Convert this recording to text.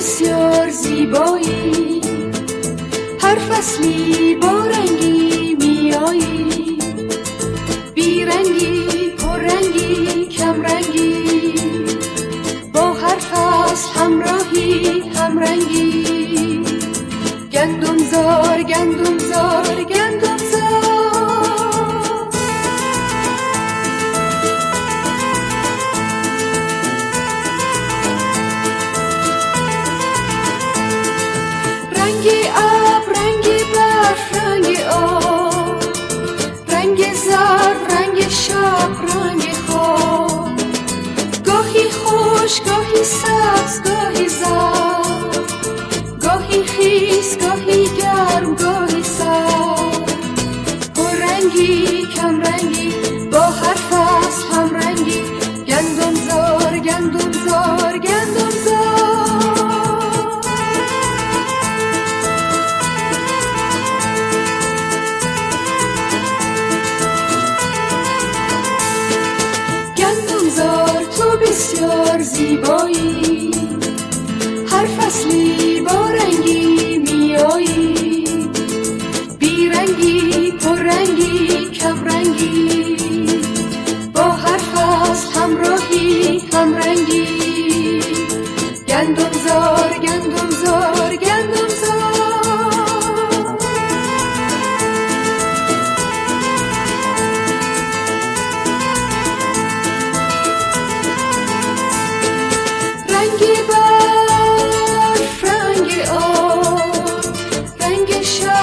بسیار زیبایی، هر فصلی با رنگی میایی، بیرنگی پررنگی کمرنگی، با هر فصل همراهی همرنگی، گندم زار گندم زار گندم زار. رنگی آب رنگی برف رنگی آب، رنگ زرد رنگ شب رنگ خواب، گاهی خوش گاهی سبز گاهی زرد، گاهی خیس گاهی گرم گاهی سرد، پررنگی کمرنگی، با هر فصل همرنگی، گندم زار گندم زار گندم زار. بسیار زیبایی، هر فصلی با رنگی میایی، بیرنگی پررنگی کمرنگی، با هر فصل همراهی همرنگی، گندم زار گندم زار گندم زار. رنگی برف رنگ آب، رنگ شب